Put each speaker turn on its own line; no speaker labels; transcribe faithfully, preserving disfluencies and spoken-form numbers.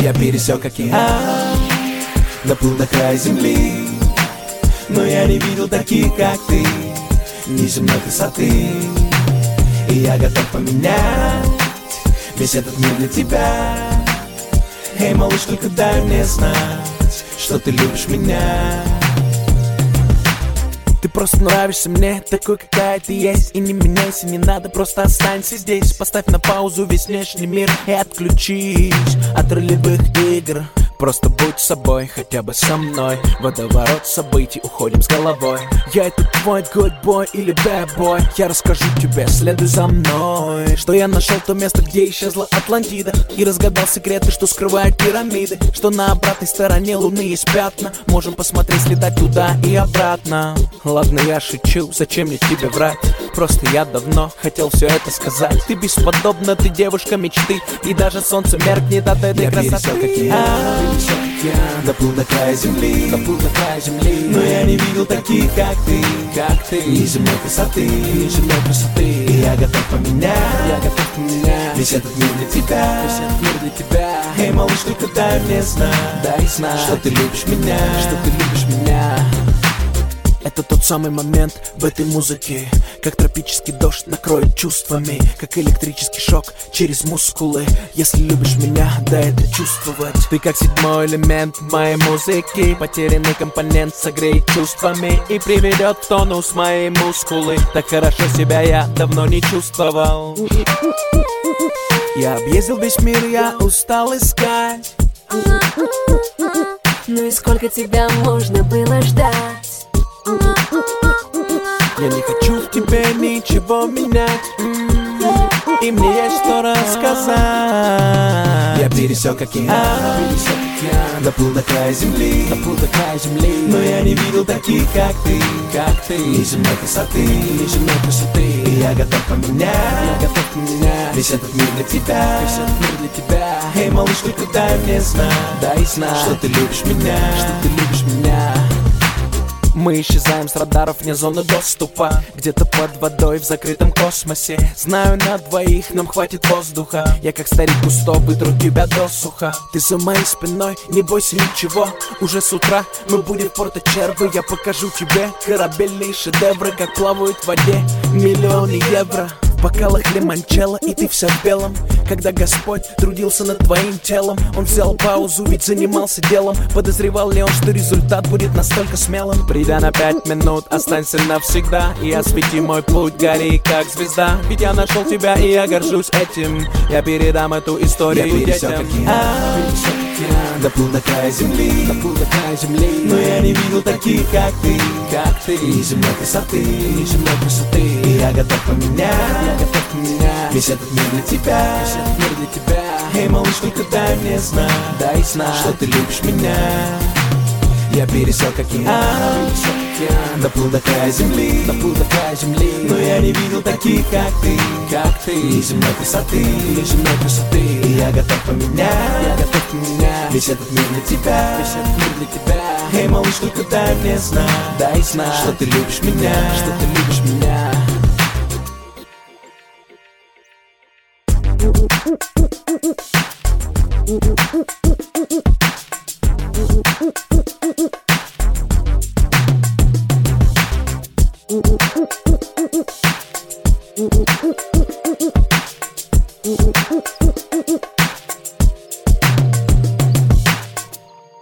Я пересек океан, доплыл до края земли, но я не видел таких, как ты, неземной красоты. И я готов поменять весь этот мир для тебя. Эй, малыш, только дай мне знать, что ты любишь меня.
Ты просто нравишься мне, такой, какая ты есть. И не меняйся, не надо, просто останься здесь. Поставь на паузу весь внешний мир и отключись от ролевых игр. Просто будь собой, хотя бы со мной. Водоворот событий, уходим с головой. Я это твой good boy или bad boy. Я расскажу тебе, следуй за мной. Что я нашел то место, где исчезла Атлантида, и разгадал секреты, что скрывают пирамиды. Что на обратной стороне луны есть пятна. Можем посмотреть, слетать туда и обратно. Ладно, я шучу, зачем мне тебе врать? Просто я давно хотел все это сказать. Ты бесподобна, ты девушка мечты, и даже солнце меркнет от этой
я
красоты.
Доплыл до края земли,
доплыл до края земли,
но я не видел таких, как ты,
как ты,
неземной красоты,
неземной красоты.
И я готов поменять,
я готов поменять
весь этот мир для тебя,
весь этот мир для тебя.
Эй, малыш, только дай мне знать,
дай знать,
что ты любишь меня,
что ты любишь меня. Это тот самый момент в этой музыке, как тропический дождь накроет чувствами, как электрический шок через мускулы. Если любишь меня, дай это чувствовать. Ты как седьмой элемент моей музыки, потерянный компонент согреет чувствами и приведет в тонус мои мускулы. Так хорошо себя я давно не чувствовал. Я объездил весь мир, я устал искать.
Ну и сколько тебя можно было ждать?
Я не хочу в тебе ничего менять, и мне есть что рассказать.
Я пересек океан, доплыл до края земли,
доплыл до края земли,
но я не видел таких, как ты,
как ты,
неземной красоты,
неземной красоты.
И я готов поменять,
я готов поменять
весь этот мир для тебя,
весь этот мир для тебя.
Эй, малыш, только дай мне знать,
дай знать,
что ты любишь меня,
что ты любишь меня. Мы исчезаем с радаров вне зоны доступа, где-то под водой в закрытом космосе. Знаю, на двоих нам хватит воздуха. Я как старик густо вытру тебя досуха. Ты за моей спиной, не бойся ничего. Уже с утра мы будем в Порто-Черво. Я покажу тебе корабельные шедевры, как плавают в воде миллионы евро. В бокалах лимончелло, и ты вся в белом. Когда Господь трудился над твоим телом, Он взял паузу, ведь занимался делом. Подозревал ли Он, что результат будет настолько смелым? Придя на пять минут, останься навсегда и освети мой путь, гори как звезда. Ведь я нашел тебя, и я горжусь этим. Я передам эту историю
я пересек
детям.
океан, доплыл до края земли,
доплыл до края земли,
но я не видел таких, как ты,
как ты,
неземной красоты,
неземной красоты.
И я готов поменять,
я готов поменять
весь этот мир для тебя,
весь этот мир для тебя.
Эй, малыш, только дай мне знать,
дай знать,
что ты любишь меня. Я пересек океан, доплыл до края земли,
доплыл до края земли,
но я не видел таких, как ты,
как ты,
неземной красоты,
неземной красоты.
И я готов поменять,
я готов поменять
весь этот мир для тебя,
весь этот мир для тебя.
Эй, малыш, только дай мне знать,
дай знать,
что ты любишь меня,
что ты любишь меня.
Thank you.